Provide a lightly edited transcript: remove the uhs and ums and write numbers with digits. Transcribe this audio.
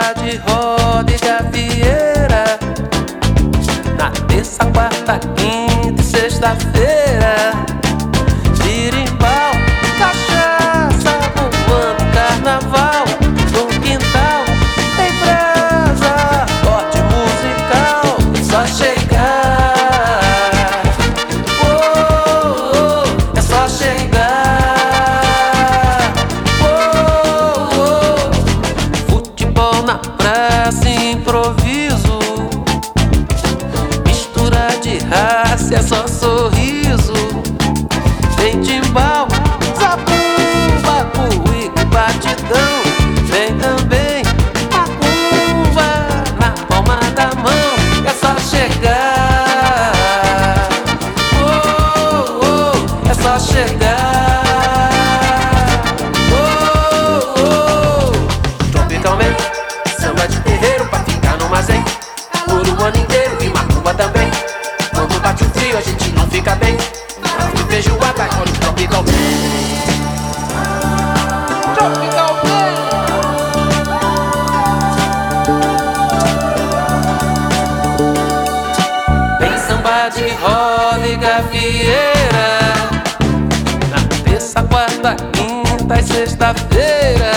samba de roda e gafieira. Na terça, quarta, quinta e sexta-feira, birimbau, cachaça, voando carnaval. No quintal tem brasa, corte musical, é só chegar. Oh, oh, é só chegar. Oh, oh, futebol na praça, improviso, mistura de raça, é só sorriso. Tem timbal, zabumba, cuíca, batidão. Tem também macumba na palma da mão, é só chegar. Oh, oh, é só chegar. Oh, oh, tropicalmente, samba de terreiro pra ficar no armazém por o ano inteiro e macumba também. Quando bate o frio a gente não fica bem. E feijoada quando o tropical vem. Tropical vem. Tem samba de roda e gafieira. Na terça, quarta, quinta e sexta-feira,